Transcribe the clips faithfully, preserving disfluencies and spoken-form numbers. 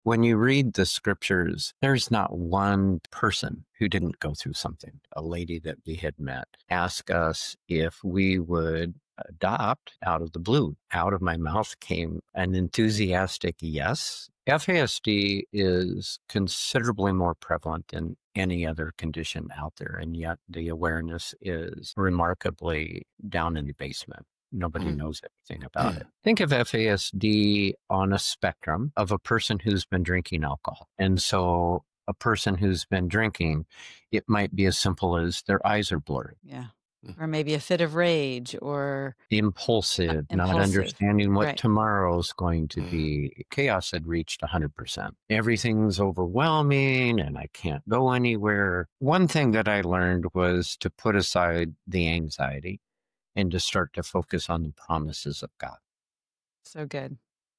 When you read the scriptures, there's not one person who didn't go through something. A lady that we had met asked us if we would adopt out of the blue. Out of my mouth came an enthusiastic yes. F A S D is considerably more prevalent than any other condition out there, and yet the awareness is remarkably down in the basement. Nobody mm. knows anything about yeah. it. Think of F A S D on a spectrum of a person who's been drinking alcohol. And so a person who's been drinking, it might be as simple as their eyes are blurred. Yeah. Or maybe a fit of rage or impulsive, uh, not understanding what right. tomorrow's going to be. Chaos had reached one hundred percent. Everything's overwhelming and I can't go anywhere. One thing that I learned was to put aside the anxiety and to start to focus on the promises of God. So good.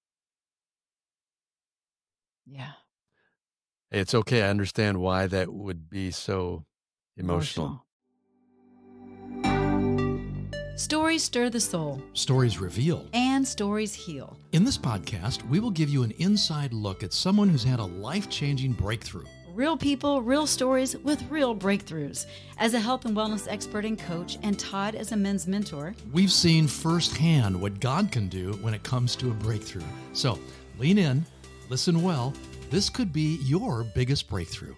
Yeah. It's okay. I understand why that would be so emotional. emotional. Stories stir the soul. Stories reveal. And stories heal. In this podcast, we will give you an inside look at someone who's had a life-changing breakthrough. Real people, real stories with real breakthroughs. As a health and wellness expert and coach, and Todd as a men's mentor, we've seen firsthand what God can do when it comes to a breakthrough. So lean in, listen well. This could be your biggest breakthrough.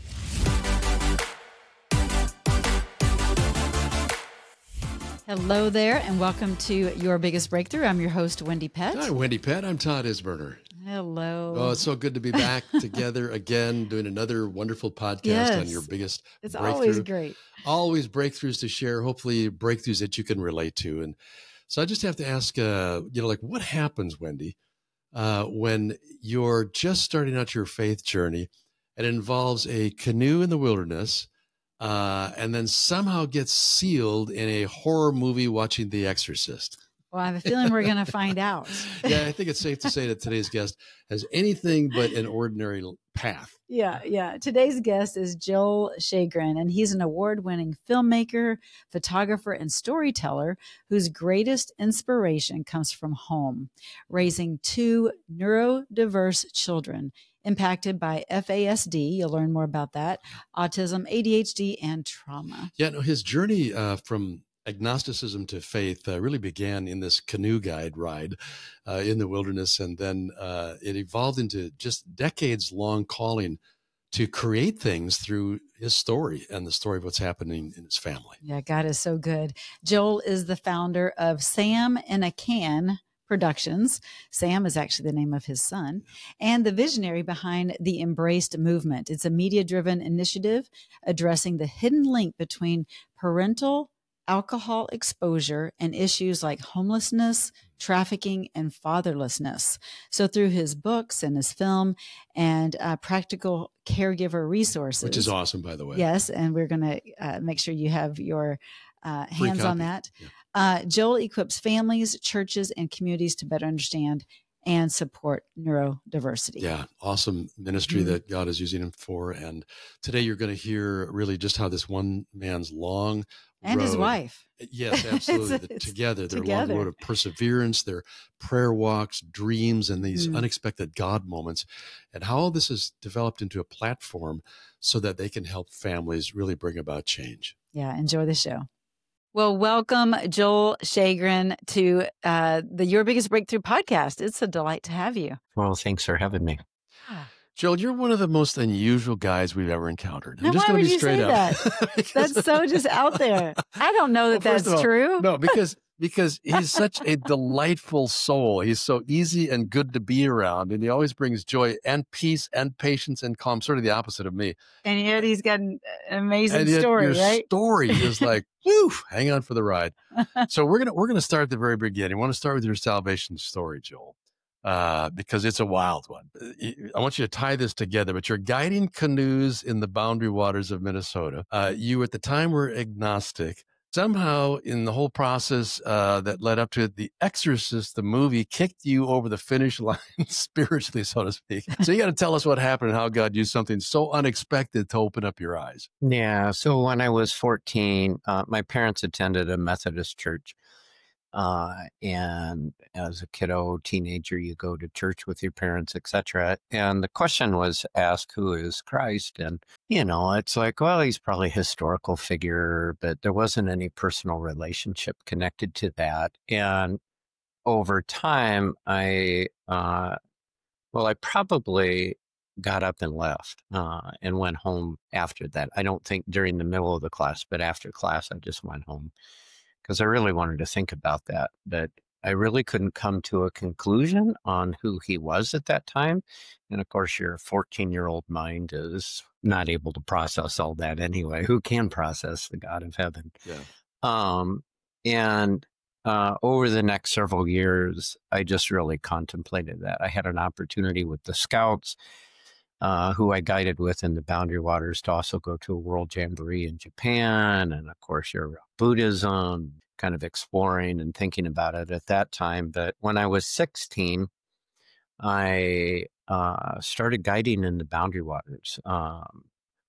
Hello there, and welcome to Your Biggest Breakthrough. I'm your host, Wendy Pett. Hi, Wendy Pett. I'm Todd Isberner. Hello. Oh, it's so good to be back together again, doing another wonderful podcast yes. on your biggest it's breakthrough. It's always great. Always breakthroughs to share, hopefully breakthroughs that you can relate to. And so I just have to ask, uh, you know, like what happens, Wendy, uh, when you're just starting out your faith journey and it involves a canoe in the wilderness uh, and then somehow gets sealed in a horror movie watching The Exorcist? Well, I have a feeling we're going to find out. Yeah, I think it's safe to say that today's guest has anything but an ordinary path. Yeah, yeah. Today's guest is Joel Schaegren, and he's an award-winning filmmaker, photographer, and storyteller whose greatest inspiration comes from home, raising two neurodiverse children impacted by F A S D. You'll learn more about that, autism, A D H D, and trauma. Yeah, no, his journey uh, from agnosticism to faith uh, really began in this canoe guide ride uh, in the wilderness. And then uh, it evolved into just decades long calling to create things through his story and the story of what's happening in his family. Yeah, God is so good. Joel is the founder of Sam in a Can Productions. Sam is actually the name of his son, and the visionary behind the Embraced movement. It's a media-driven initiative addressing the hidden link between parental alcohol exposure and issues like homelessness, trafficking, and fatherlessness. So through his books and his film and uh, practical caregiver resources. Which is awesome, by the way. Yes, and we're going to uh, make sure you have your uh, hands on that. Yeah. Uh, Joel equips families, churches, and communities to better understand and support neurodiversity. Yeah, awesome ministry mm-hmm. that God is using him for. And today you're going to hear really just how this one man's long and road, his wife. Yes, absolutely. it's, it's together, their together. long road of perseverance, their prayer walks, dreams, and these mm. unexpected God moments, and how all this has developed into a platform so that they can help families really bring about change. Yeah, enjoy the show. Well, welcome, Joel Schaegren, to uh, the Your Biggest Breakthrough podcast. It's a delight to have you. Well, thanks for having me. Joel, you're one of the most unusual guys we've ever encountered. Now, I'm just why going would to be you straight say up. That? That's so just out there. I don't know that well, that's all, true. No, because because he's such a delightful soul. He's so easy and good to be around, and he always brings joy and peace and patience and calm, sort of the opposite of me. And yet he's got an amazing and yet story, your right? story is like, whew, hang on for the ride. So we're gonna we're gonna start at the very beginning. I want to start with your salvation story, Joel. Uh, because it's a wild one. I want you to tie this together, but you're guiding canoes in the boundary waters of Minnesota. Uh, you at the time were agnostic. Somehow in the whole process uh, that led up to it, The Exorcist, the movie, kicked you over the finish line spiritually, so to speak. So you got to tell us what happened and how God used something so unexpected to open up your eyes. Yeah. So when I was fourteen, uh, my parents attended a Methodist church. Uh, and as a kiddo, teenager, you go to church with your parents, et cetera. And the question was asked, who is Christ? And, you know, it's like, well, he's probably a historical figure, but there wasn't any personal relationship connected to that. And over time, I, uh, well, I probably got up and left uh, and went home after that. I don't think during the middle of the class, but after class, I just went home because I really wanted to think about that. But I really couldn't come to a conclusion on who he was at that time. And of course, your fourteen-year-old mind is not able to process all that anyway. Who can process the God of heaven? Yeah. Um, and uh, over the next several years, I just really contemplated that. I had an opportunity with the Scouts, uh, who I guided with in the Boundary Waters, to also go to a World Jamboree in Japan. And of course, your Buddhism, kind of exploring and thinking about it at that time. But when I was sixteen, I uh, started guiding in the Boundary Waters. Um,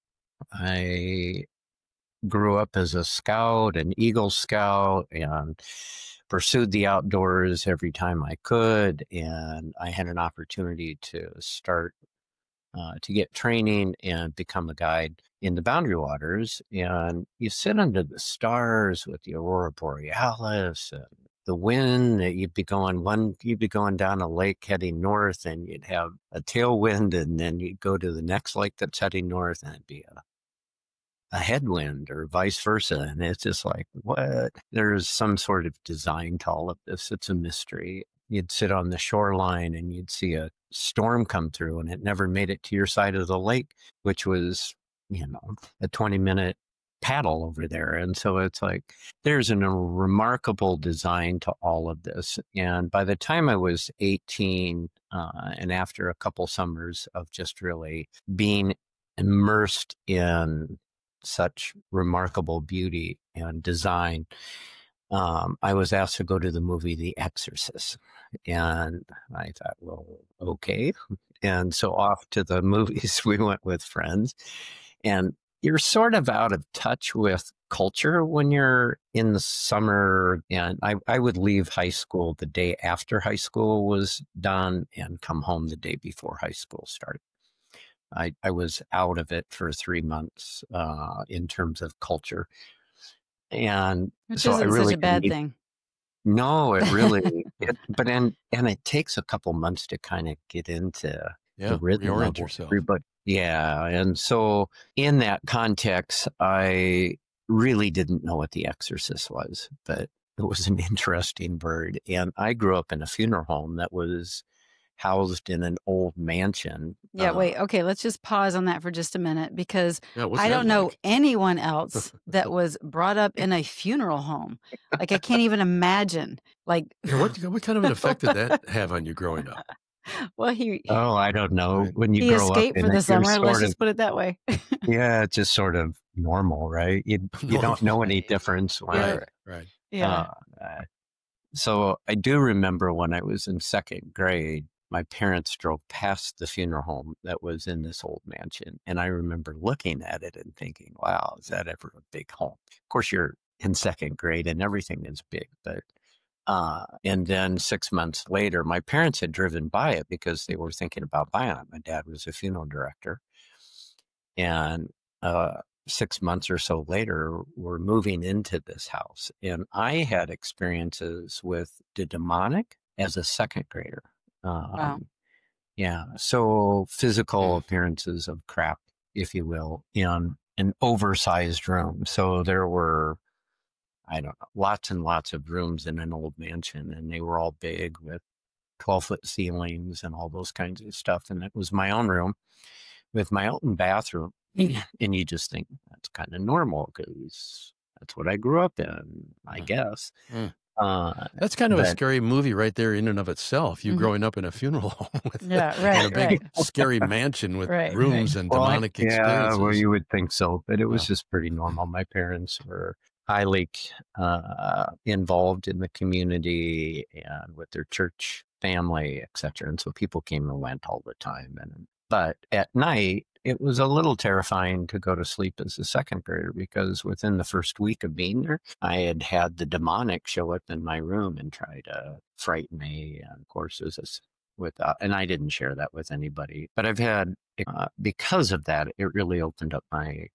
I grew up as a scout, an Eagle Scout, and pursued the outdoors every time I could. And I had an opportunity to start uh, to get training and become a guide in the Boundary Waters. And you sit under the stars with the Aurora Borealis and the wind. That you'd be going one, you'd be going down a lake heading north, and you'd have a tailwind, and then you'd go to the next lake that's heading north, and it'd be a a headwind or vice versa. And it's just like, what? There's some sort of design to all of this. It's a mystery. You'd sit on the shoreline and you'd see a storm come through, and it never made it to your side of the lake, which was, you know, a twenty minute paddle over there. And so it's like, there's an, a remarkable design to all of this. And by the time I was eighteen, uh, and after a couple summers of just really being immersed in such remarkable beauty and design, um, I was asked to go to the movie The Exorcist. And I thought, well, okay. And so off to the movies we went with friends. And you're sort of out of touch with culture when you're in the summer. And I, I would leave high school the day after high school was done and come home the day before high school started. I, I was out of it for three months uh, in terms of culture. And Which so I isn't really such a bad need- thing. No, it really, it, but and and it takes a couple months to kind of get into Yeah. the rhythm Reorient of yourself. everybody. Yeah, and so in that context, I really didn't know what The Exorcist was, but it was an interesting bird. And I grew up in a funeral home that was housed in an old mansion. Yeah, uh, wait. Okay, let's just pause on that for just a minute because Yeah. What's I that don't know like? anyone else that was brought up in a funeral home. Like, I can't even imagine. Like, Yeah, what, what kind of an effect did that have on you growing up? well, he Oh, I don't know. Right. When you he grow up escaped in for it, the you're summer. Let's sort of, just put it that way. yeah, it's just sort of normal, right? You you don't know any difference when Yeah. Right. Right. Yeah. Uh, uh, so I do remember when I was in second grade, my parents drove past the funeral home that was in this old mansion. And I remember looking at it and thinking, wow, is that ever a big home? Of course, you're in second grade and everything is big. But, uh, and then six months later, my parents had driven by it because they were thinking about buying it. My dad was a funeral director. And, uh, six months or so later, we're moving into this house. And I had experiences with the demonic as a second grader. Um, Wow. Yeah. So physical Mm. appearances of crap, if you will, in an oversized room. So there were, I don't know, lots and lots of rooms in an old mansion, and they were all big with twelve foot ceilings and all those kinds of stuff. And it was my own room with my own bathroom. And you just think that's kind of normal because that's what I grew up in, I Mm. guess. Mm. Uh, That's kind of a But- scary movie right there in and of itself. You Mhm. growing up in a funeral home with Yeah, in a right, big right. scary mansion with Right, rooms and Well, I- demonic yeah, experiences. well, you would think so, but it was Yeah. just pretty normal. My parents were highly uh, involved in the community and with their church family, et cetera. And so people came and went all the time. And But at night, it was a little terrifying to go to sleep as a second grader because within the first week of being there, I had had the demonic show up in my room and try to frighten me. And of course, it was this without, and I didn't share that with anybody. But I've had, uh, because of that, it really opened up my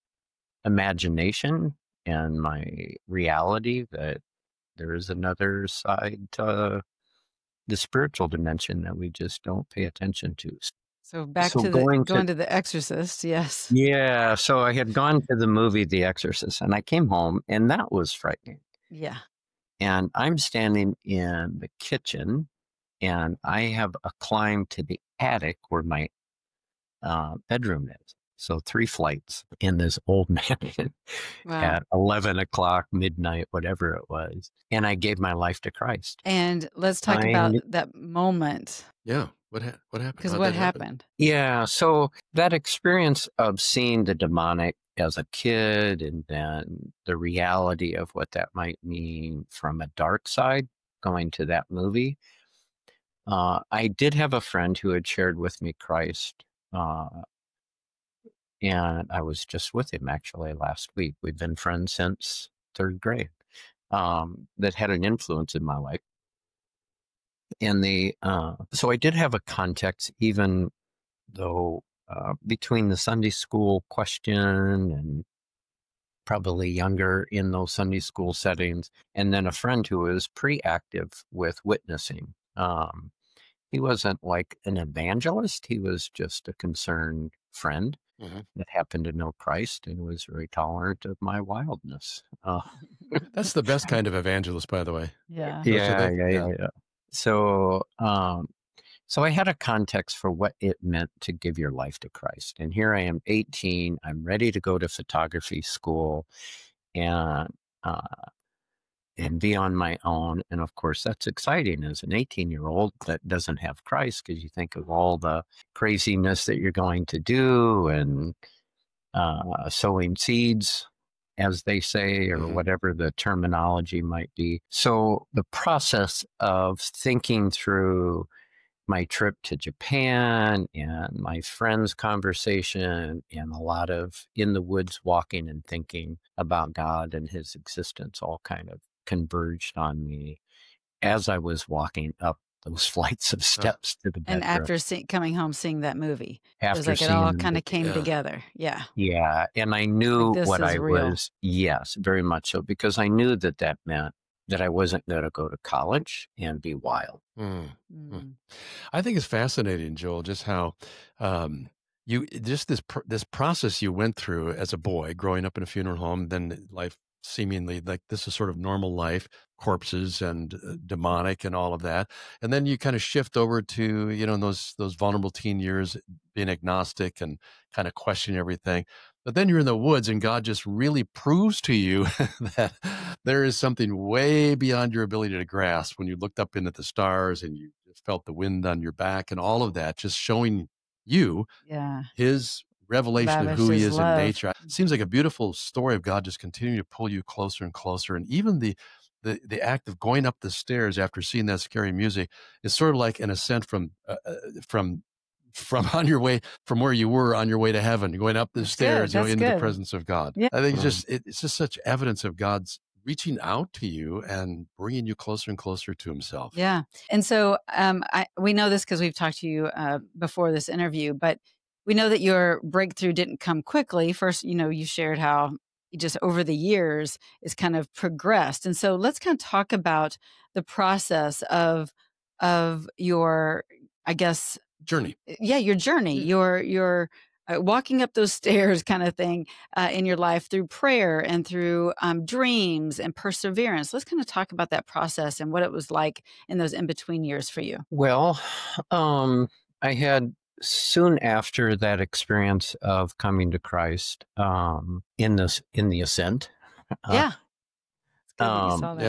imagination and my reality that there is another side to the spiritual dimension that we just don't pay attention to. So back So to the going going to to The Exorcist. Yes. yeah, so I had gone to the movie The Exorcist, and I came home, and that was frightening. Yeah. And I'm standing in the kitchen, and I have a climb to the attic where my uh, bedroom is. So three flights in this old mansion Wow. at eleven o'clock, midnight, whatever it was. And I gave my life to Christ. And let's talk I about kn- that moment, Yeah. What ha- what happened? because How'd what that happen? happened? Yeah, so that experience of seeing the demonic as a kid and then the reality of what that might mean from a dark side, going to that movie. Uh, I did have a friend who had shared with me Christ, uh, and I was just with him actually last week. We've been friends since third grade, um, that had an influence in my life. And the uh, so I did have a context, even though uh, between the Sunday school question and probably younger in those Sunday school settings, and then a friend who was pretty active with witnessing. Um, he wasn't like an evangelist, he was just a concerned friend Mhm. that happened to know Christ and was very tolerant of my wildness. Uh, That's the best kind of evangelist, by the way. Yeah. Don't you yeah, think? yeah, Yeah. yeah, yeah. So, um, so I had a context for what it meant to give your life to Christ. And here I am, eighteen. I'm ready to go to photography school and uh, and be on my own. And of course, that's exciting as an eighteen year old that doesn't have Christ, because you think of all the craziness that you're going to do and uh, sowing seeds, as they say, or Mhm. whatever the terminology might be. So the process of thinking through my trip to Japan and my friends' conversation and a lot of in the woods walking and thinking about God and his existence all kind of converged on me as I was walking up those flights of steps to the And bedroom after see, coming home, seeing that movie, it was after like it seeing all the kind of movie. came Yeah. together. Yeah. Yeah, and I knew this what is I real. was, yes, very much so, because I knew that that meant that I wasn't going to go to college and be wild. Mm. Mm. I think it's fascinating, Joel, just how um, you just this pr- this process you went through as a boy, growing up in a funeral home, then life seemingly like this is sort of normal life, corpses and uh, demonic and all of that, and then you kind of shift over to you know in those those vulnerable teen years, being agnostic and kind of questioning everything. But then you're in the woods, and God just really proves to you that there is something way beyond your ability to grasp when you looked up into the stars and you just felt the wind on your back and all of that, just showing you Yeah. his revelation of Lavished who he his is in love. nature. It seems like a beautiful story of God just continuing to pull you closer and closer. And even the the, the act of going up the stairs after seeing that scary music is sort of like an ascent from uh, uh, from from on your way from where you were on your way to heaven, going up the That's good. stairs, you know, That's into the good. presence of God. Yeah. I think it's Mm. just it, it's just such evidence of God's reaching out to you and bringing you closer and closer to himself. Yeah. And so um, I, we know this because we've talked to you uh, before this interview, but we know that your breakthrough didn't come quickly. First, you know, you shared how you just over the years it's kind of progressed. And so let's kind of talk about the process of of your, I guess, Journey. yeah, your journey, your your uh, walking up those stairs kind of thing uh, in your life through prayer and through um, dreams and perseverance. Let's kind of talk about that process and what it was like in those in between years for you. Well, um, I had soon after that experience of coming to Christ, um, in this in the ascent. Uh, Yeah, it's good that you um, saw that. Yeah.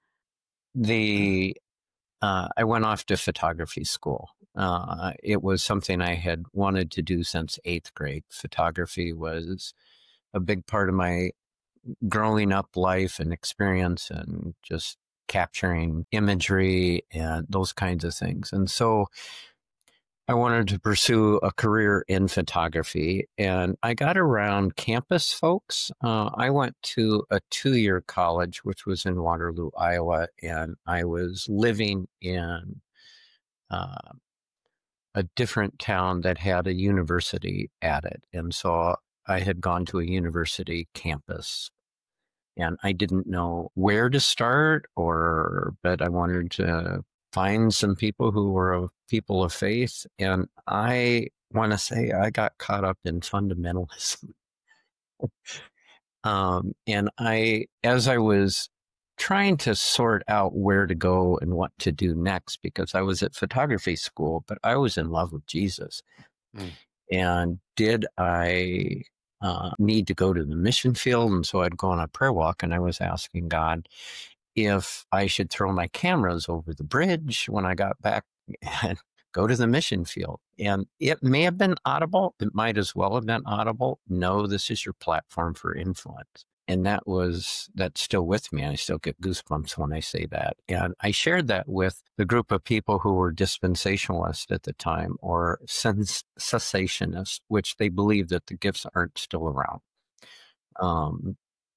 the uh, I went off to photography school. Uh, it was something I had wanted to do since eighth grade. Photography was a big part of my growing up life and experience, and just capturing imagery and those kinds of things. And so I wanted to pursue a career in photography, and I got around campus folks. Uh, I went to a two-year college, which was in Waterloo, Iowa, and I was living in uh, a different town that had a university at it. And so I had gone to a university campus, and I didn't know where to start, or but I wanted to find some people who were of people of faith. And I want to say I got caught up in fundamentalism. um, and I, as I was trying to sort out where to go and what to do next, because I was at photography school, but I was in love with Jesus. Mm. And did I uh, need to go to the mission field? And so I'd go on a prayer walk, and I was asking God if I should throw my cameras over the bridge when I got back and go to the mission field. And it may have been audible. It might as well have been audible. No, this is your platform for influence. And that was, that's still with me. I still get goosebumps when I say that. And I shared that with the group of people who were dispensationalists at the time, or sens- cessationists, which they believe that the gifts aren't still around. Um,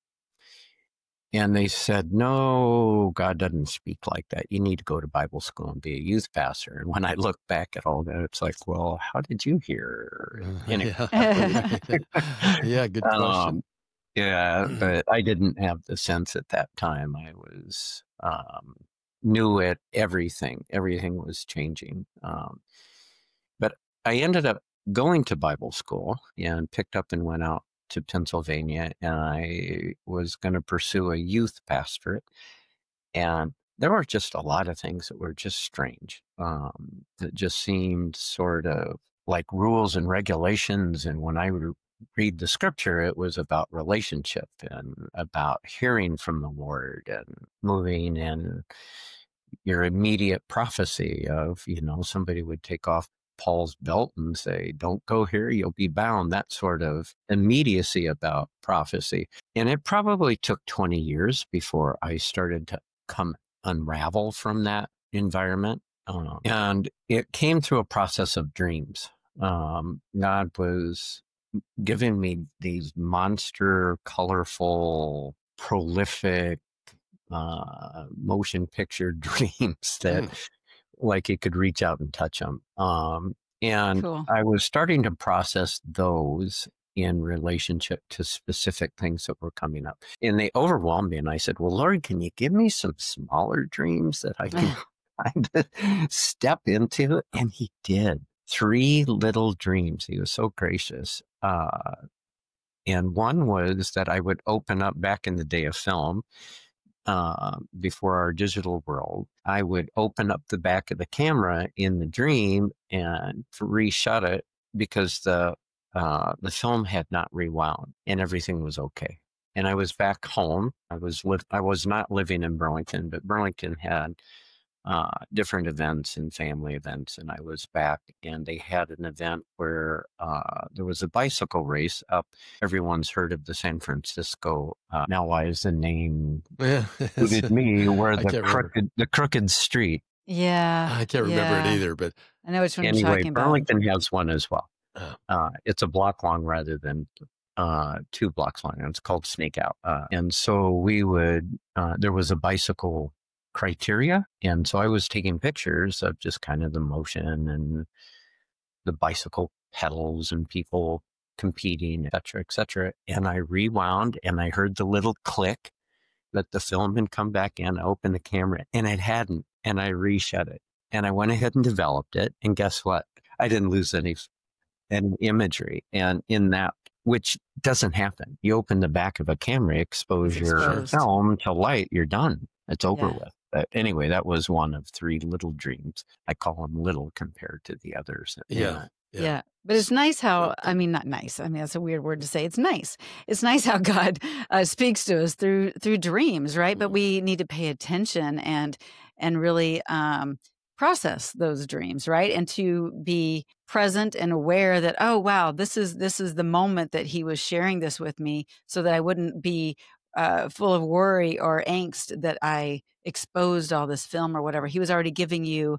and they said, no, God doesn't speak like that. You need to go to Bible school and be a youth pastor. And when I look back at all that, it's like, well, how did you hear? Anyway. Yeah. Yeah, good question. Um, Yeah, but I didn't have the sense at that time. I was um, knew it. Everything, everything was changing. Um, but I ended up going to Bible school and picked up and went out to Pennsylvania, and I was going to pursue a youth pastorate. And there were just a lot of things that were just strange. Um, that just seemed sort of like rules and regulations. And when I re- read the scripture, it was about relationship and about hearing from the Lord and moving in your immediate prophecy of, you know, somebody would take off Paul's belt and say, don't go here, you'll be bound, that sort of immediacy about prophecy. And it probably took twenty years before I started to come unravel from that environment. Um, and it came through a process of dreams. Um, God was giving me these monster, colorful, prolific, uh, motion picture dreams that mm. like you could reach out and touch them. Um, and cool. I was starting to process those in relationship to specific things that were coming up. And they overwhelmed me. And I said, well, Lord, can you give me some smaller dreams that I can kind of step into? And he did. Three little dreams. He was so gracious. Uh, and one was that I would open up back in the day of film, uh, before our digital world, I would open up the back of the camera in the dream and reshut it because the uh, the film had not rewound and everything was okay. And I was back home. I was li- I was not living in Burlington, but Burlington had uh, different events and family events. And I was back, and they had an event where uh, there was a bicycle race up. Everyone's heard of the San Francisco, uh, now why is the name eluded me, where the crooked, the crooked street. Yeah. I can't remember yeah. it either, but I know which one anyway, you're talking about. Burlington has one as well. Uh, it's a block long rather than uh, two blocks long. It's called Snake Out. Uh, and so we would, uh, there was a bicycle criteria. And so I was taking pictures of just kind of the motion and the bicycle pedals and people competing, et cetera, et cetera. And I rewound and I heard the little click that the film had come back in. I opened the camera and it hadn't. And I reshut it. And I went ahead and developed it. And guess what? I didn't lose any, any imagery. And in that, which doesn't happen. You open the back of a camera, expose your film to light, you're done. It's over yeah. with. But anyway, that was one of three little dreams. I call them little compared to the others. Yeah. Yeah. yeah. But it's nice how, I mean, not nice. I mean, that's a weird word to say. It's nice. It's nice how God uh, speaks to us through through dreams, right? But we need to pay attention and and really um, process those dreams, right? And to be present and aware that, oh, wow, this is this is the moment that he was sharing this with me, so that I wouldn't be Uh, full of worry or angst that I exposed all this film or whatever. He was already giving you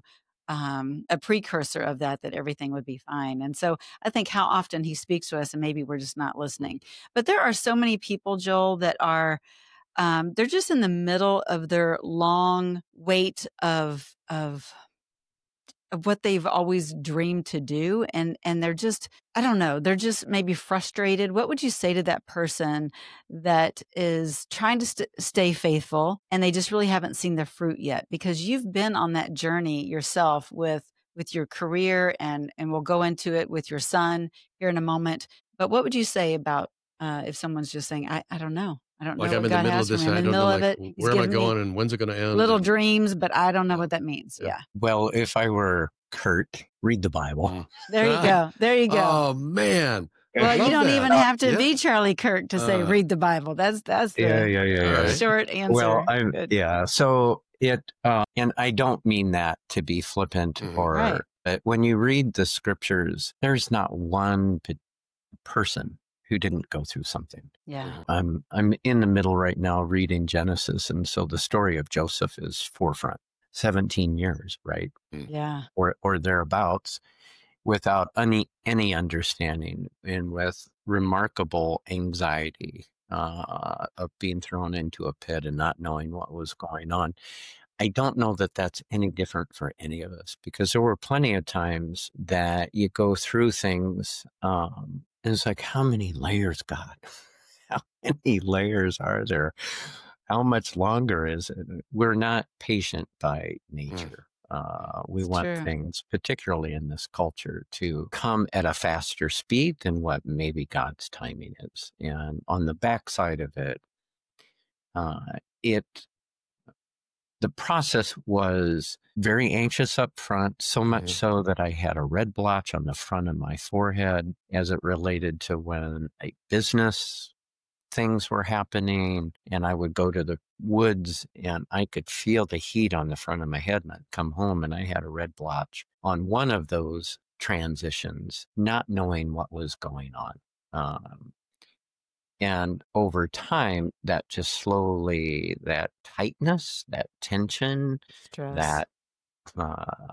um, a precursor of that, that everything would be fine. And so I think how often he speaks to us and maybe we're just not listening. But there are so many people, Joel, that are, um, they're just in the middle of their long wait of, of, of what they've always dreamed to do. And, and they're just, I don't know, they're just maybe frustrated. What would you say to that person that is trying to st- stay faithful and they just really haven't seen the fruit yet? Because you've been on that journey yourself with, with your career, and, and we'll go into it with your son here in a moment. But what would you say about, uh, if someone's just saying, I, I don't know. I don't Like know I'm what in the God middle of has for this me. I'm and I in the don't know, middle of like, it. He's where am I given me going and when's it going to end? little And dreams, but I don't know Yeah. what that means. Yeah. Yeah. Well, if I were Kurt, read the Bible. Mm. There you Ah. go. There you go. Oh man. Well, you Love don't that. even have to Yeah. be Charlie Kirk to say Uh, read the Bible. That's that's the Yeah, yeah, yeah, All yeah. right. short answer. Well, I'm Good. yeah. So it, uh, and I don't mean that to be flippant Mhm. or. Right. But when you read the scriptures, there's not one p- person who didn't go through something. Yeah. I'm I'm in the middle right now reading Genesis, and so the story of Joseph is forefront. Seventeen years, right, Yeah. or or thereabouts, without any any understanding, and with remarkable anxiety uh, of being thrown into a pit and not knowing what was going on. I don't know that that's any different for any of us, because there were plenty of times that you go through things, um, and it's like, how many layers, God? How many layers are there? How much longer is it? We're not patient by nature. Uh, we It's want true. things, particularly in this culture, to come at a faster speed than what maybe God's timing is. And on the backside of it, uh, it the process was very anxious up front, so much Mhm. so that I had a red blotch on the front of my forehead as it related to when a business things were happening, and I would go to the woods and I could feel the heat on the front of my head, and I'd come home and I had a red blotch on one of those transitions, not knowing what was going on. Um, and over time, that just slowly, that tightness, that tension, Stress. that uh,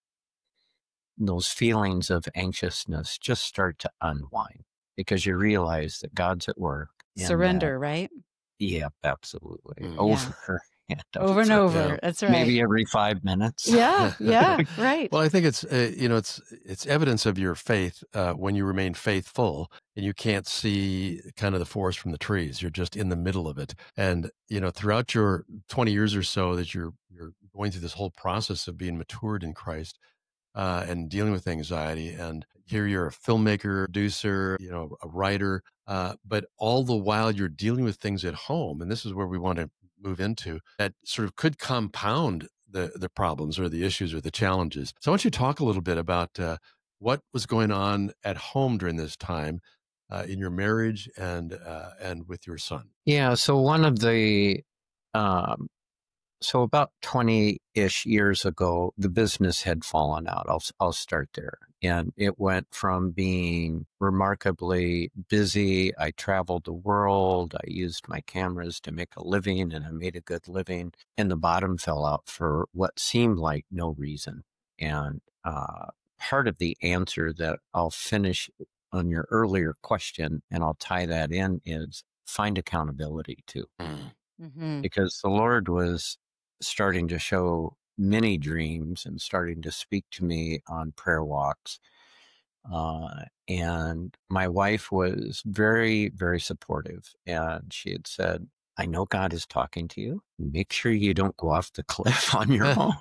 those feelings of anxiousness just start to unwind, because you realize that God's at work. and that- Surrender, right? yeah, absolutely. Mm. Yeah. Over and Over and over. over. Yeah. That's right. Maybe every five minutes. Yeah. Yeah. Right. Well, I think it's uh, you know it's it's evidence of your faith uh, when you remain faithful and you can't see kind of the forest from the trees. You're just in the middle of it, and you know throughout your twenty years or so that you're you're going through this whole process of being matured in Christ uh, and dealing with anxiety. And here you're a filmmaker, producer, you know, a writer, uh, but all the while you're dealing with things at home, and this is where we want to move into that sort of could compound the the problems or the issues or the challenges. So I want you to talk a little bit about uh, what was going on at home during this time uh, in your marriage and uh, and with your son. Yeah. So one of the, um, so about twenty-ish years ago, the business had fallen out. I'll, I'll start there. And it went from being remarkably busy. I traveled the world. I used my cameras to make a living, and I made a good living. And the bottom fell out for what seemed like no reason. And uh, part of the answer that I'll finish on your earlier question, and I'll tie that in, is find accountability too. Mm-hmm. Because the Lord was starting to show many dreams and starting to speak to me on prayer walks. Uh, and my wife was very, very supportive. And she had said, I know God is talking to you. Make sure you don't go off the cliff on your own.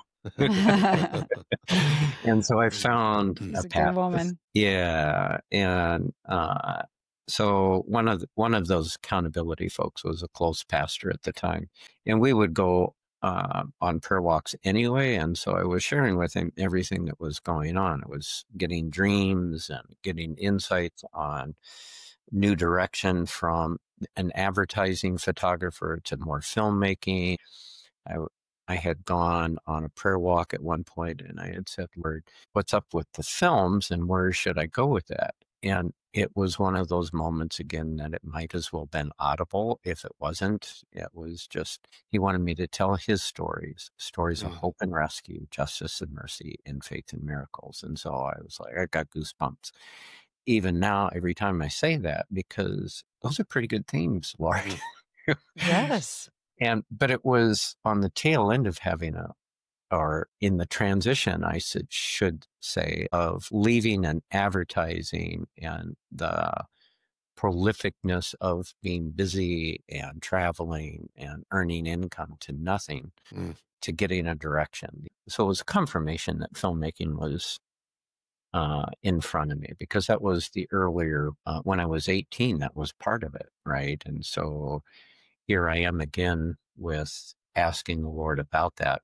And so I found She's a a good path. woman. Yeah. And uh, so one of the, one of those accountability folks was a close pastor at the time. And we would go uh, on prayer walks anyway. And so I was sharing with him everything that was going on. I was getting dreams and getting insights on new direction from an advertising photographer to more filmmaking. I, I had gone on a prayer walk at one point and I had said, Lord, what's up with the films and where should I go with that? And it was one of those moments again that it might as well been audible. If it wasn't, it was just, he wanted me to tell his stories, stories of Mm. hope and rescue, justice and mercy, and faith and miracles. And so I was like, I got goosebumps. Even now, every time I say that, because those are pretty good themes, Laura. Mm. Yes. And, but it was on the tail end of having a, or in the transition, I should, should say, of leaving and advertising and the prolificness of being busy and traveling and earning income to nothing, Mm. to getting a direction. So it was confirmation that filmmaking was uh, in front of me, because that was the earlier, uh, when I was eighteen, that was part of it, right? And so here I am again with asking the Lord about that.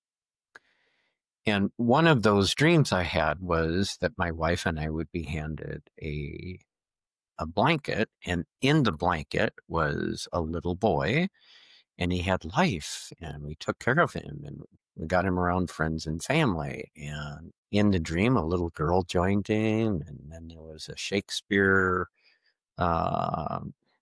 And one of those dreams I had was that my wife and I would be handed a a blanket, and in the blanket was a little boy, and he had life, and we took care of him, and we got him around friends and family. And in the dream, a little girl joined him, and then there was a Shakespeare uh,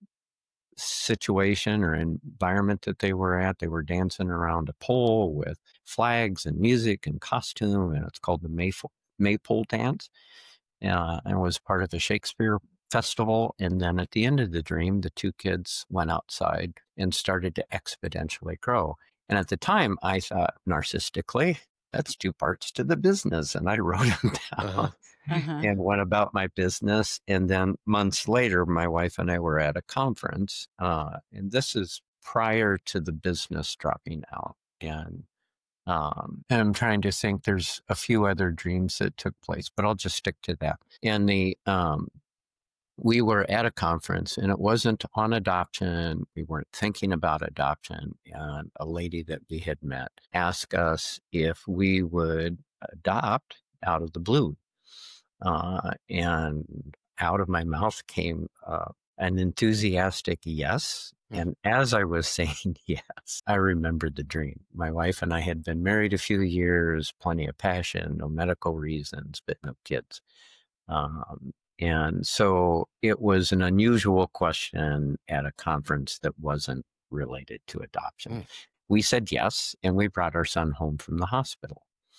situation or environment that they were at. They were dancing around a pole with flags and music and costume, and it's called the Maypole, Maypole Dance. Uh, and it was part of the Shakespeare Festival. And then at the end of the dream, the two kids went outside and started to exponentially grow. And at the time, I thought narcissistically, that's two parts to the business. And I wrote them down. Uh-huh. Uh-huh. And went about my business. And then months later, my wife and I were at a conference. Uh, and this is prior to the business dropping out. And, um, and I'm trying to think, there's a few other dreams that took place, but I'll just stick to that. And the, um, we were at a conference, and it wasn't on adoption. We weren't thinking about adoption. And a lady that we had met asked us if we would adopt out of the blue. Uh, and out of my mouth came uh, an enthusiastic yes. Mm. And as I was saying yes, I remembered the dream. My wife and I had been married a few years, plenty of passion, no medical reasons, but no kids. Um, and so it was an unusual question at a conference that wasn't related to adoption. Mm. We said yes, and we brought our son home from the hospital.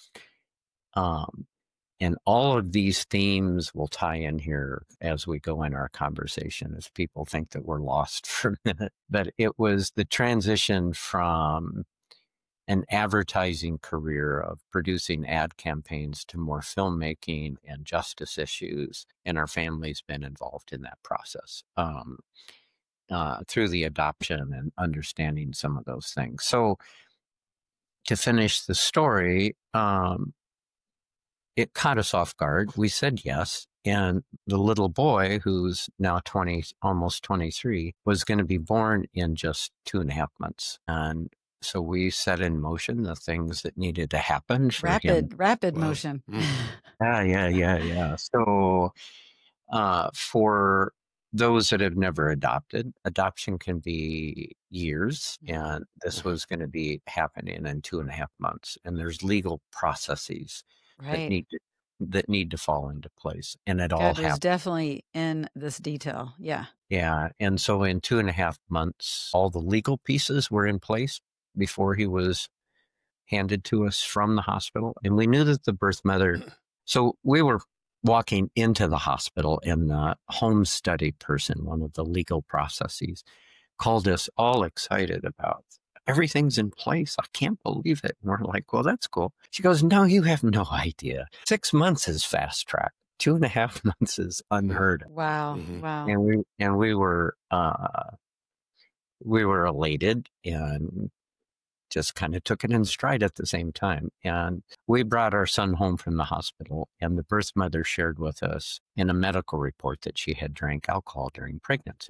Um, And all of these themes will tie in here as we go in our conversation, as people think that we're lost for a minute. But it was the transition from an advertising career of producing ad campaigns to more filmmaking and justice issues. And our family's been involved in that process um, uh, through the adoption and understanding some of those things. So to finish the story, um, it caught us off guard. We said yes. And the little boy, who's now twenty, almost twenty-three, was going to be born in just two and a half months. And so we set in motion the things that needed to happen for him. Rapid, rapid Wow. motion. Mm. Yeah, yeah, yeah, yeah. So uh, for those that have never adopted, adoption can be years. And this was going to be happening in two and a half months. And there's legal processes that Right. need to, that need to fall into place, and it all God was happened. definitely in this detail. Yeah. Yeah, and so in two and a half months, all the legal pieces were in place before he was handed to us from the hospital, and we knew that the birth mother. So we were walking into the hospital, and the home study person, one of the legal processes, called us all excited about. Everything's in place. I can't believe it. And we're like, well, that's cool. She goes, no, you have no idea. Six months is fast track. Two and a half months is unheard of. Wow. Mhm. Wow. And we and we were uh, we were elated and just kind of took it in stride at the same time. And we brought our son home from the hospital, and the birth mother shared with us in a medical report that she had drank alcohol during pregnancy.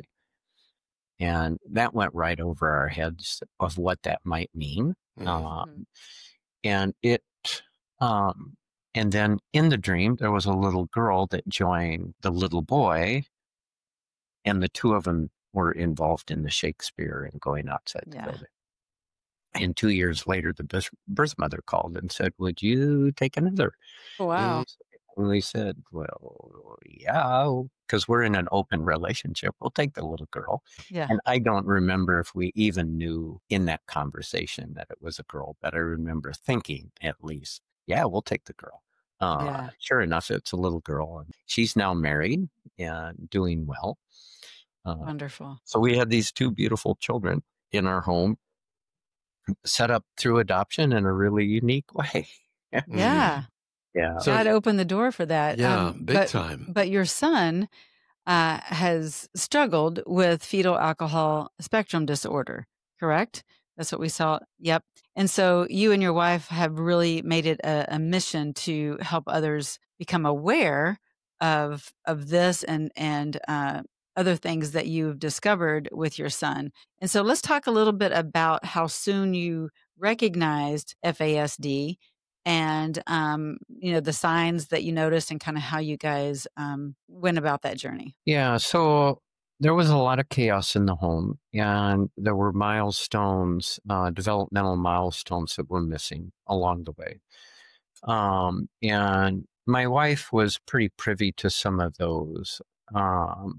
And that went right over our heads of what that might mean. Mm. Um, and it, um, and then in the dream, there was a little girl that joined the little boy, and the two of them were involved in the Shakespeare and going outside the Yeah. building. And two years later, the birth birth mother called and said, would you take another? Wow. And we said, well, yeah, because we're in an open relationship. We'll take the little girl. Yeah. And I don't remember if we even knew in that conversation that it was a girl, but I remember thinking at least, yeah, we'll take the girl. Uh, Yeah. Sure enough, it's a little girl. And she's now married and doing well. Uh, Wonderful. so we had these two beautiful children in our home, set up through adoption in a really unique way. Yeah. Yeah. So- God opened the door for that. Yeah, Um, big but, time. But your son uh, has struggled with fetal alcohol spectrum disorder, correct? That's what we saw. Yep. And so you and your wife have really made it a, a mission to help others become aware of of this and and uh, other things that you've discovered with your son. And so let's talk a little bit about how soon you recognized F A S D and um, you know the signs that you noticed and kind of how you guys um, went about that journey. Yeah, so there was a lot of chaos in the home, and there were milestones, uh, developmental milestones that were missing along the way. Um, and my wife was pretty privy to some of those. Um,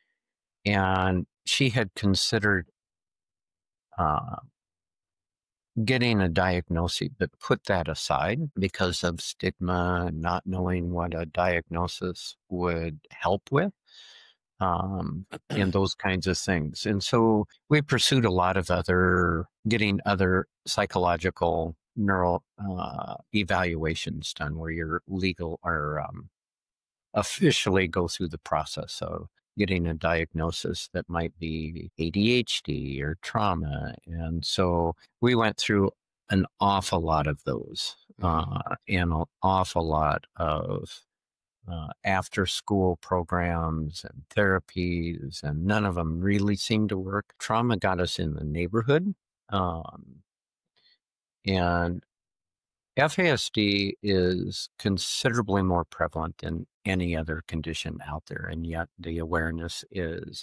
and she had considered uh, getting a diagnosis, but put that aside because of stigma and not knowing what a diagnosis would help with. Um, and those kinds of things. And so we pursued a lot of other, getting other psychological neural uh, evaluations done where you're legal or um, officially go through the process of getting a diagnosis that might be A D H D or trauma. And so we went through an awful lot of those uh, and an awful lot of Uh, after school programs and therapies, and none of them really seemed to work. Trauma got us in the neighborhood. Um, and F A S D is considerably more prevalent than any other condition out there. And yet the awareness is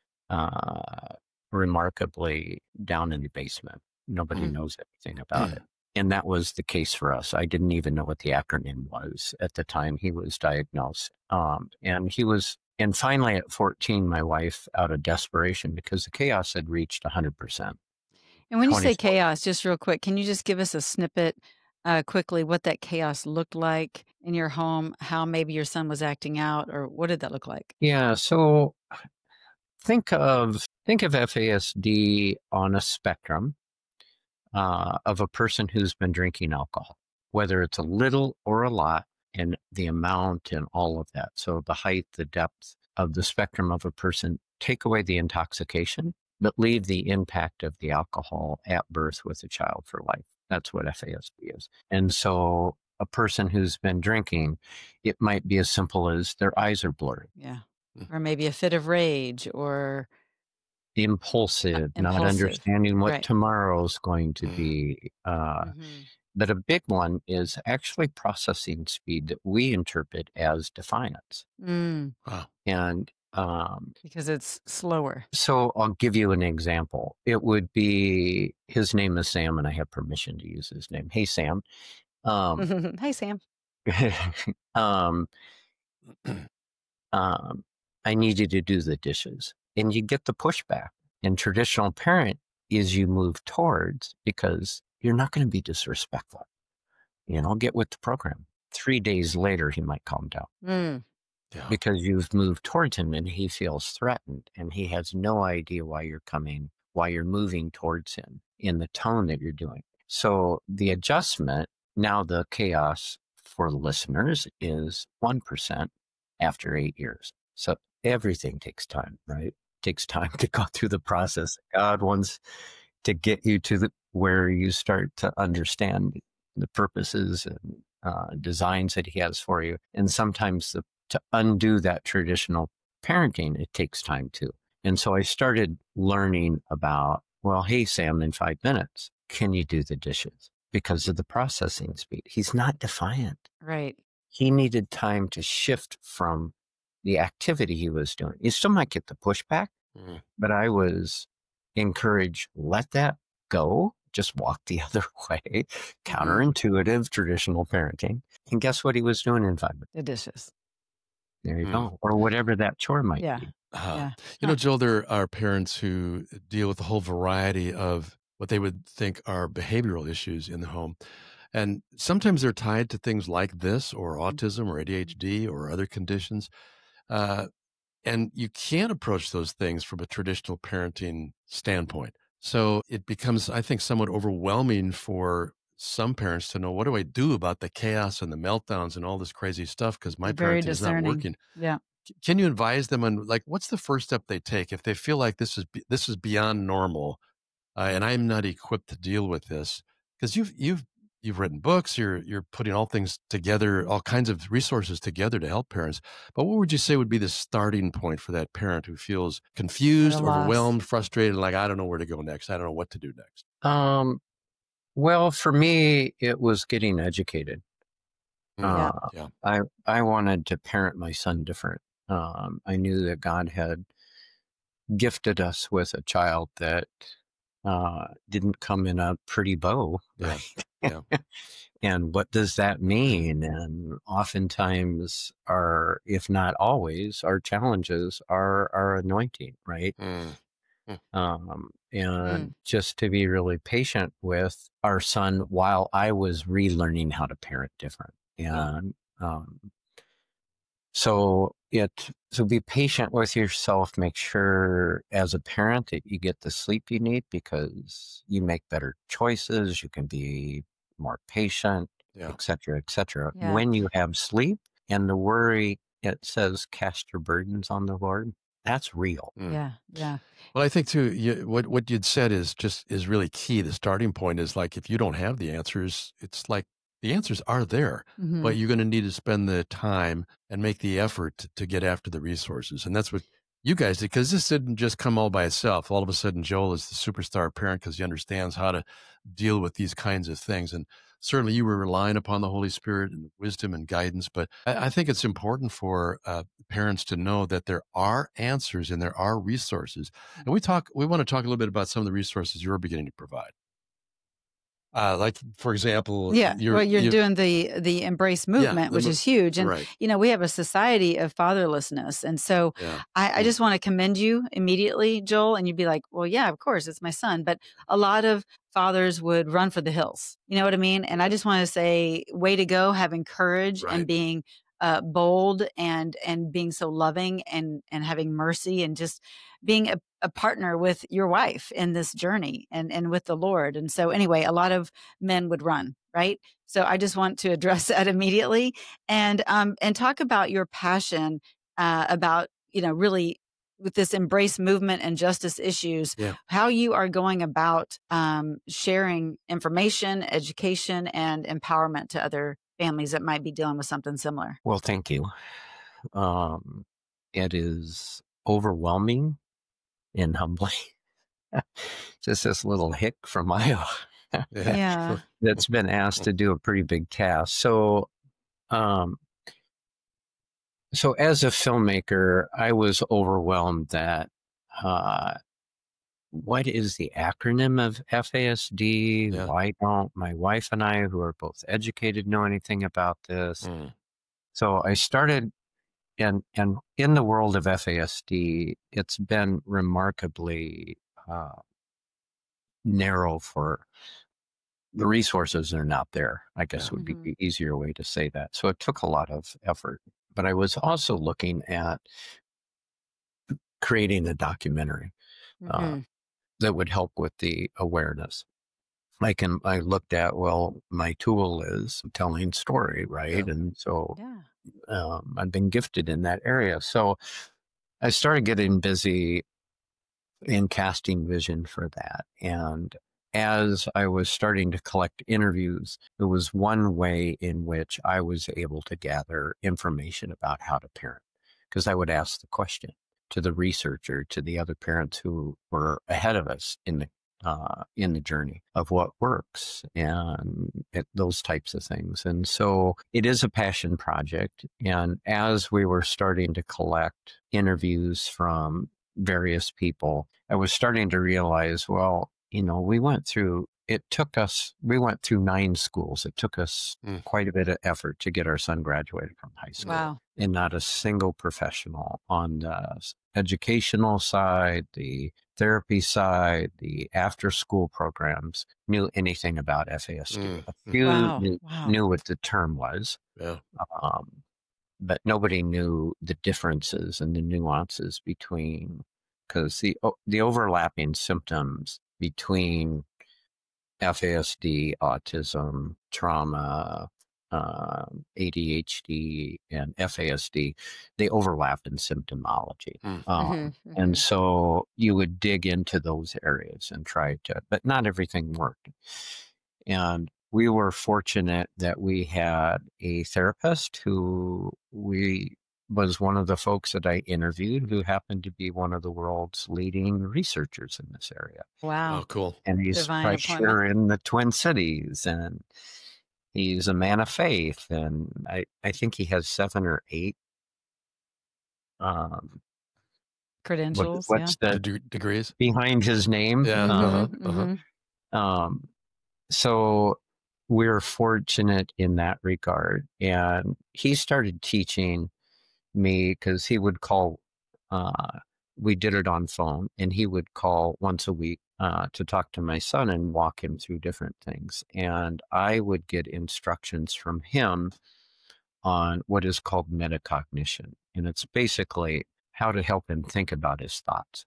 uh, remarkably down in the basement. Nobody Mm. knows anything about it. And that was the case for us. I didn't even know what the acronym was at the time he was diagnosed. Um, and he was, and finally at fourteen, my wife, out of desperation, because the chaos had reached one hundred percent. And when you say twenty-four chaos, just real quick, can you just give us a snippet uh, quickly what that chaos looked like in your home, how maybe your son was acting out, or what did that look like? Yeah. So think of, think of F A S D on a spectrum uh, of a person who's been drinking alcohol, whether it's a little or a lot, and the amount and all of that. So the height, the depth of the spectrum of a person, take away the intoxication, but leave the impact of the alcohol at birth with the child for life. That's what F A S D is. And so a person who's been drinking, it might be as simple as their eyes are blurred, Yeah. Or maybe a fit of rage or impulsive, not impulsive. understanding what Right. tomorrow's going to Mm. be. Uh, Mhm. But a big one is actually processing speed that we interpret as defiance. Mm, Wow. And um, because it's slower. so I'll give you an example. It would be, his name is Sam, and I have permission to use his name. Hey, Sam. Um, Hey, Sam. um, um, I need you to do the dishes. And you get the pushback. And traditional parent is you move towards, because you're not going to be disrespectful. You know, get with the program. Three days later, he might calm down Mm, Yeah. because you've moved towards him and he feels threatened and he has no idea why you're coming, why you're moving towards him in the tone that you're doing. So the adjustment, now the chaos for listeners is one percent after eight years. So everything takes time, right? Takes time to go through the process. God wants to get you to the, where you start to understand the purposes and uh, designs that he has for you. And sometimes the, to undo that traditional parenting, it takes time too. And so I started learning about, well, hey, Sam, in five minutes, can you do the dishes? Because of the processing speed. He's not defiant. right. He needed time to shift from the activity he was doing. You still might get the pushback, Mm. but I was encouraged, let that go. just walk the other way. Counterintuitive, traditional parenting. And guess what he was doing in five minutes? The dishes. There you Hmm. go. Or whatever that chore might Yeah. be. Uh, Yeah. You know, Huh. Joel, there are parents who deal with a whole variety of what they would think are behavioral issues in the home. And sometimes they're tied to things like this or autism or A D H D or other conditions. Uh, and you can't approach those things from a traditional parenting standpoint. So it becomes, I think, somewhat overwhelming for some parents to know, what do I do about the chaos and the meltdowns and all this crazy stuff? Because my Very parenting is not discerning. working. Yeah. Can you advise them on, like, what's the first step they take if they feel like this is be- this is beyond normal, uh, and I'm not equipped to deal with this? Because you've you've you've written books, you're you're putting all things together, all kinds of resources together to help parents. But what would you say would be the starting point for that parent who feels confused, At a loss. overwhelmed, frustrated, like, I don't know where to go next, I don't know what to do next? Um, well, for me, it was getting educated. Yeah. Uh, Yeah. I I wanted to parent my son different. Um, I knew that God had gifted us with a child that uh, didn't come in a pretty bow, Yeah. right? Yeah. And what does that mean? And oftentimes, our, if not always, our challenges are our anointing, right? Mm. Mm. Um, and Mm. just to be really patient with our son while I was relearning how to parent different. Yeah. And um, so it so be patient with yourself. Make sure as a parent that you get the sleep you need, because you make better choices. You can be more patient, Yeah. et cetera, et cetera. Yeah. When you have sleep and the worry, it says cast your burdens on the Lord. That's real. Mm. Yeah. Yeah. Well, I think too, you, what what you'd said is just is really key. The starting point is, like, if you don't have the answers, it's like the answers are there, Mhm. but you're going to need to spend the time and make the effort to, to get after the resources. And that's what you guys did, because this didn't just come all by itself. All of a sudden, Joel is the superstar parent because he understands how to deal with these kinds of things. And certainly you were relying upon the Holy Spirit and wisdom and guidance. But I, I think it's important for uh, parents to know that there are answers and there are resources. And we talk, we want to talk a little bit about some of the resources you're beginning to provide. Uh, like, for example, Yeah. you're, Well, you're you- doing the the embrace movement, the which mo- is huge. And right. you know, we have a society of fatherlessness. And so Yeah. I, I Mm. just want to commend you immediately, Joel. And you'd be like, well, yeah, of course, it's my son. But a lot of fathers would run for the hills. You know what I mean? And I just want to say, way to go, having courage Right. and being uh, bold and and being so loving and and having mercy and just being a, a partner with your wife in this journey and and with the Lord. And so anyway, a lot of men would run, right? So I just want to address that immediately and um and talk about your passion uh, about, you know, really with this embrace movement and justice issues, Yeah. how you are going about um, sharing information, education, and empowerment to other families that might be dealing with something similar. Well, thank you. Um, it is overwhelming and humbling. Just this little hick from Iowa Yeah. Yeah. Sure. that's been asked to do a pretty big task. So, um, so as a filmmaker, I was overwhelmed that uh, what is the acronym of F A S D? Yeah. Why don't my wife and I, who are both educated, know anything about this? Mm. So I started, and and in the world of F A S D, it's been remarkably uh, narrow for the resources are not there, I guess Yeah. would be Mhm. the easier way to say that. So it took a lot of effort. But I was also looking at creating a documentary uh, Mhm. that would help with the awareness. I can, I looked at, well, my tool is telling story, right? Yeah. And so Yeah. um, I've been gifted in that area. So I started getting busy in casting vision for that. And as I was starting to collect interviews, it was one way in which I was able to gather information about how to parent, because I would ask the question to the researcher, to the other parents who were ahead of us in the uh, in the journey of what works and it, those types of things. And so it is a passion project. And as we were starting to collect interviews from various people, I was starting to realize, well, you know, we went through it took us, we went through nine schools. It took us Mm. quite a bit of effort to get our son graduated from high school. Wow. And not a single professional on the educational side, the therapy side, the after school programs knew anything about F A S D. Mm. A few Wow. knew, Wow. knew what the term was, Yeah. um, but nobody knew the differences and the nuances between, because the, o- the overlapping symptoms between F A S D, autism, trauma, uh, A D H D, and F A S D, they overlap in symptomology. Mm. Um, Mhm, And mhm. so you would dig into those areas and try to, but not everything worked. And we were fortunate that we had a therapist who we was one of the folks that I interviewed who happened to be one of the world's leading researchers in this area. Wow. Oh, cool. And he's Divine right appointment. here in the Twin Cities, and he's a man of faith. And I, I think he has seven or eight. Um, what, Credentials. Yeah. what's The the de- degrees. behind his name? Yeah. Um, Uh-huh. Mhm, Uh-huh. mhm. um, so we're fortunate in that regard. And he started teaching me because he would call, uh, we did it on phone, and he would call once a week uh, to talk to my son and walk him through different things. And I would get instructions from him on what is called metacognition. And it's basically how to help him think about his thoughts.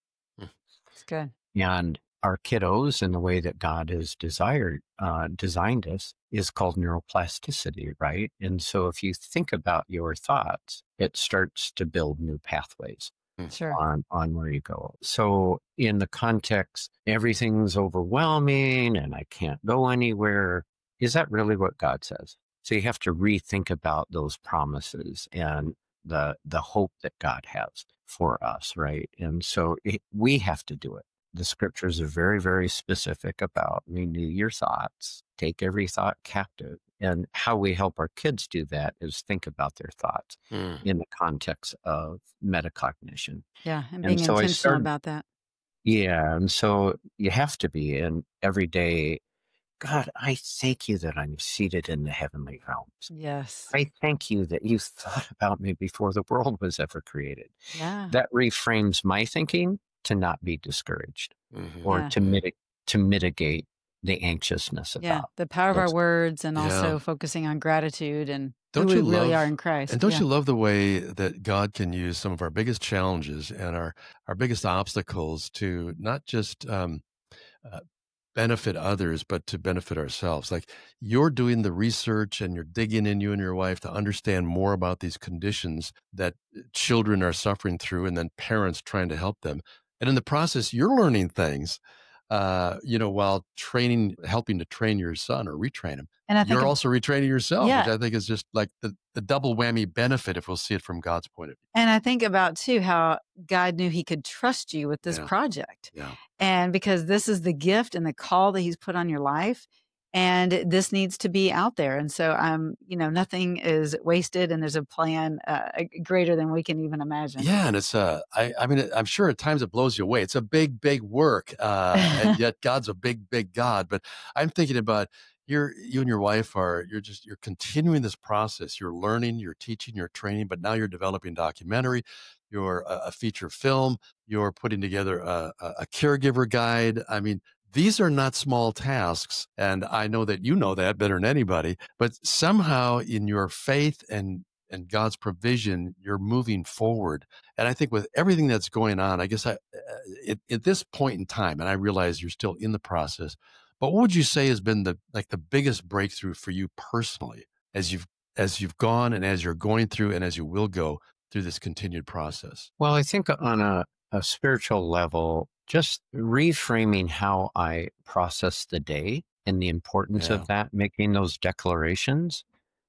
It's good. And our kiddos, in the way that God has desired, uh, designed us, is called neuroplasticity, right? And so if you think about your thoughts, it starts to build new pathways Sure. on, on where you go. So in the context, everything's overwhelming and I can't go anywhere. Is that really what God says? So you have to rethink about those promises and the the hope that God has for us, right? And so it, we have to do it. The scriptures are very, very specific about renew your thoughts, take every thought captive. And how we help our kids do that is think about their thoughts Mm. in the context of metacognition. Yeah. And And being so I intentional started, about that. yeah. And so you have to be in every day. God, I thank you that I'm seated in the heavenly realms. Yes. I thank you that you thought about me before the world was ever created. Yeah. That reframes my thinking to not be discouraged Mhm. or Yeah. to mitigate to mitigate the anxiousness Yeah. about The power of our those. words, and Yeah. also focusing on gratitude and who Don't we you really are love in Christ. and don't Yeah. you love the way that God can use some of our biggest challenges and our our biggest obstacles to not just um, uh, benefit others, but to benefit ourselves? Like, you're doing the research and you're digging in, you and your wife, to understand more about these conditions that children are suffering through, and then parents trying to help them. And in the process, you're learning things, uh, you know, while training, helping to train your son or retrain him. And I think, You're of- also retraining yourself, which yeah. I think is just like the, the double whammy benefit if we'll see it from God's point of view. And I think about too how God knew he could trust you with this Yeah. project. Yeah. And because this is the gift and the call that he's put on your life, and this needs to be out there. And so, um, you know, nothing is wasted, and there's a plan uh, greater than we can even imagine. Yeah, and it's uh, I, I mean, I'm sure at times it blows you away. It's a big, big work, uh, and yet God's a big, big God. But I'm thinking about you're, you and your wife are, you're just, you're continuing this process. You're learning, you're teaching, you're training, but now you're developing documentary, you're a, a feature film, you're putting together a, a, a caregiver guide. I mean, these are not small tasks, and I know that you know that better than anybody. But somehow, in your faith and and God's provision, you're moving forward. And I think with everything that's going on, I guess I, uh, at, at this point in time, and I realize you're still in the process, but what would you say has been the like the biggest breakthrough for you personally as you've as you've gone and as you're going through and as you will go through this continued process? Well, I think on a, a spiritual level, just reframing how I process the day and the importance Yeah. of that, making those declarations,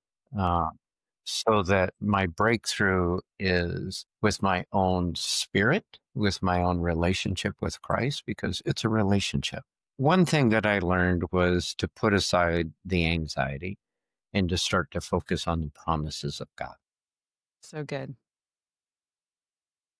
uh, so that my breakthrough is with my own spirit, with my own relationship with Christ, because it's a relationship. One thing that I learned was to put aside the anxiety and to start to focus on the promises of God. So good.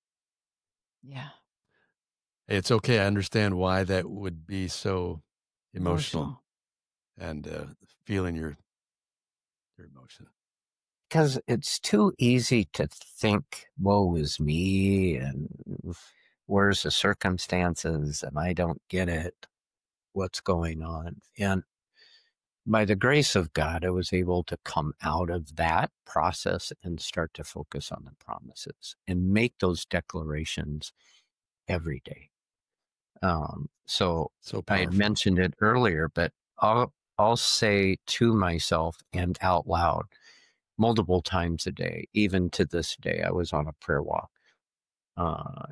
Yeah. It's okay. I understand why that would be so emotional, Emotional. and uh, feeling your your emotion. Because it's too easy to think, woe is me, and where's the circumstances, and I don't get it, what's going on. And by the grace of God, I was able to come out of that process and start to focus on the promises and make those declarations every day. Um, so So I had powerful. mentioned it earlier, but I'll, I'll say to myself and out loud multiple times a day, even to this day. I was on a prayer walk. Uh,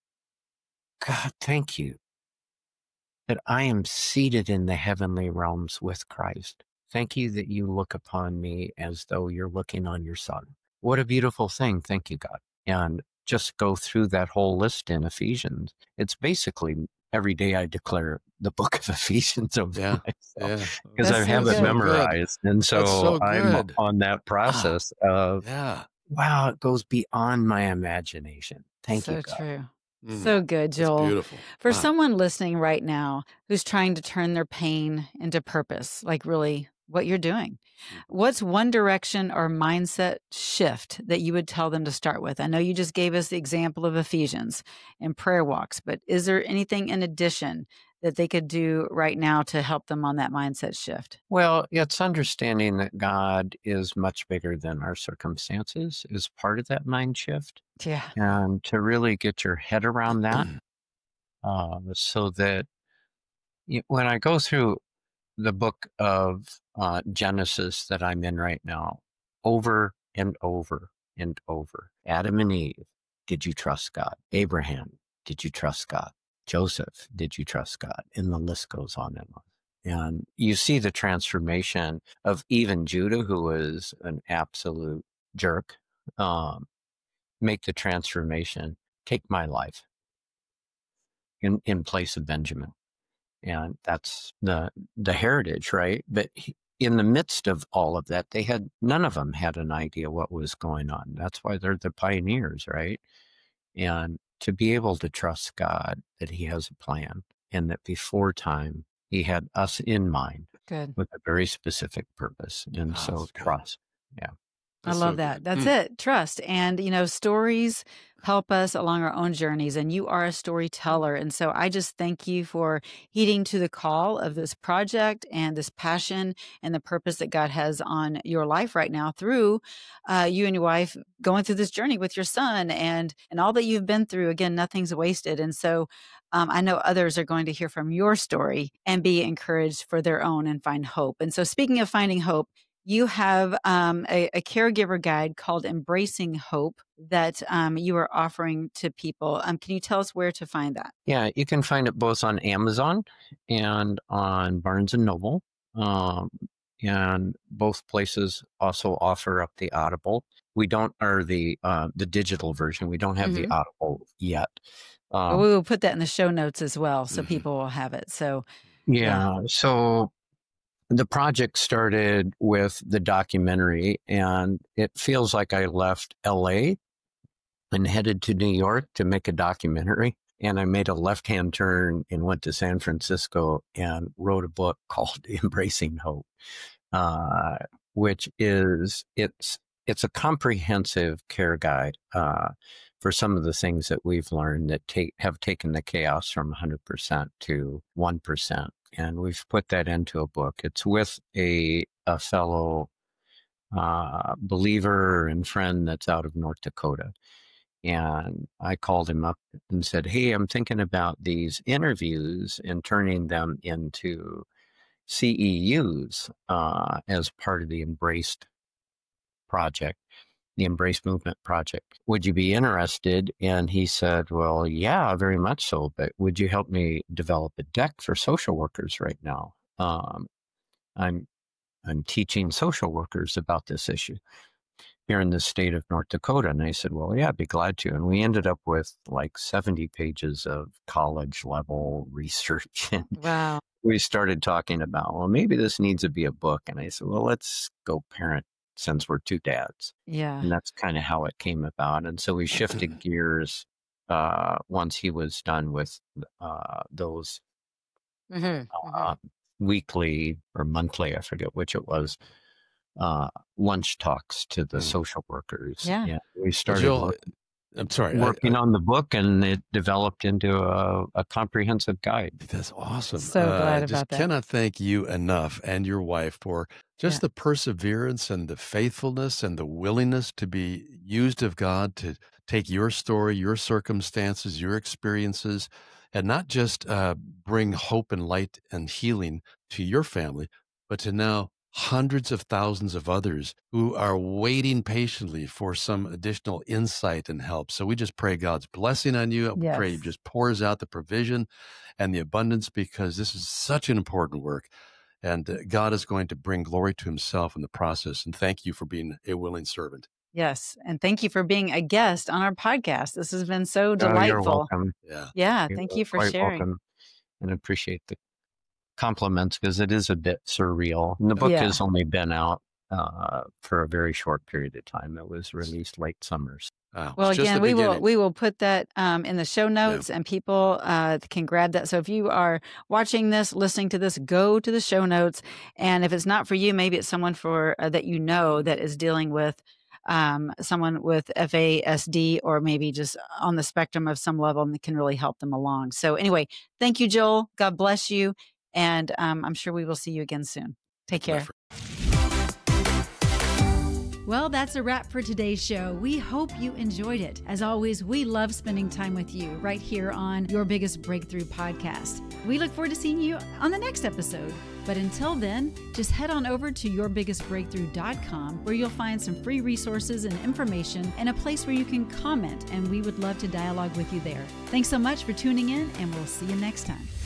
God, thank you that I am seated in the heavenly realms with Christ. Thank you that you look upon me as though you're looking on your son. What a beautiful thing. Thank you, God. And just go through that whole list in Ephesians. It's basically every day I declare the book of Ephesians over Yeah, myself yeah. because That's I so have it good. memorized. And That's so so I'm good. on that process of, Yeah. wow, it goes beyond my imagination. Thank you, So God. true. Mm, So good, that's Joel. beautiful. For Wow. someone listening right now who's trying to turn their pain into purpose, like really what you're doing, Mm. what's one direction or mindset shift that you would tell them to start with? I know you just gave us the example of Ephesians and prayer walks, but is there anything in addition that they could do right now to help them on that mindset shift? Well, it's understanding that God is much bigger than our circumstances is part of that mind shift. Yeah. And to really get your head around that, uh, so that you, when I go through the book of uh, Genesis that I'm in right now, over and over and over, Adam and Eve, did you trust God? Abraham, did you trust God? Joseph, did you trust God? And the list goes on and on. And you see the transformation of even Judah, who was an absolute jerk, um, make the transformation, take my life in, in place of Benjamin. And that's the the heritage, right? But he, in the midst of all of that, they had none of them had an idea what was going on. That's why they're the pioneers, right? And to be able to trust God that He has a plan and that before time He had us in mind Good. with a very specific purpose. And Oh, so that's good. trust. Yeah. I That's love so that. good. That's Mm. it. Trust. And, you know, stories help us along our own journeys, and you are a storyteller. And so I just thank you for heeding to the call of this project and this passion and the purpose that God has on your life right now through uh, you and your wife going through this journey with your son and, and all that you've been through. Again, nothing's wasted. And so um, I know others are going to hear from your story and be encouraged for their own and find hope. And so speaking of finding hope, you have um, a, a caregiver guide called Embracing Hope that um, you are offering to people. Um, can you tell us where to find that? Yeah, you can find it both on Amazon and on Barnes and Noble. Um, and both places also offer up the Audible. We don't, or the uh, the digital version. We don't have the Mhm. Audible yet. But Um, we will put that in the show notes as well, so Mhm. people will have it. So, yeah. yeah, so the project started with the documentary, and it feels like I left L A and headed to New York to make a documentary. And I made a left-hand turn and went to San Francisco and wrote a book called Embracing Hope, uh, which is it's it's a comprehensive care guide uh, for some of the things that we've learned that take have taken the chaos from one hundred percent to one percent, and we've put that into a book. It's with a a fellow uh, believer and friend that's out of North Dakota. And I called him up and said, hey, I'm thinking about these interviews and turning them into C E Us uh, as part of the Embraced project, the Embrace Movement project. Would you be interested? And he said, well, yeah, very much so. But would you help me develop a deck for social workers right now? Um, I'm I'm teaching social workers about this issue here in the state of North Dakota. And I said, well, yeah, I'd be glad to. And we ended up with like seventy pages of college level research. And Wow. we started talking about, well, maybe this needs to be a book. And I said, well, let's go parent since we're two dads. Yeah. And that's kind of how it came about. And so we shifted gears uh, once he was done with uh, those Mm-hmm. uh, weekly or monthly, I forget which it was, uh, lunch talks to the Mm. social workers. Yeah. Yeah, we started Jill, work- I'm sorry. I- working I- on the book, and it developed into a, a comprehensive guide. That's awesome. So glad just about that. cannot thank you enough and your wife for just Yeah. the perseverance and the faithfulness and the willingness to be used of God to take your story, your circumstances, your experiences, and not just uh, bring hope and light and healing to your family, but to now hundreds of thousands of others who are waiting patiently for some additional insight and help. So we just pray God's blessing on you. We pray He Yes. just pours out the provision and the abundance, because this is such an important work. And uh, God is going to bring glory to Himself in the process. And thank you for being a willing servant. Yes. And thank you for being a guest on our podcast. This has been so Oh, delightful. you're welcome. Yeah. Yeah. You're Thank you for quite sharing. welcome, and appreciate the compliments, because it is a bit surreal. And the book Yeah. has only been out uh, for a very short period of time. It was released late summers. Wow. Well, It's just again, the we will beginning. we will put that um, in the show notes, and people uh, can grab that. So if you are watching this, listening to this, go to the show notes. And if it's not for you, maybe it's someone for uh, that you know that is dealing with um, someone with F A S D, or maybe just on the spectrum of some level, and that can really help them along. So anyway, thank you, Joel. God bless you, and um, I'm sure we will see you again soon. Take care. Well, that's a wrap for today's show. We hope you enjoyed it. As always, we love spending time with you right here on Your Biggest Breakthrough podcast. We look forward to seeing you on the next episode. But until then, just head on over to your biggest breakthrough dot com, where you'll find some free resources and information, and a place where you can comment, and we would love to dialogue with you there. Thanks so much for tuning in, and we'll see you next time.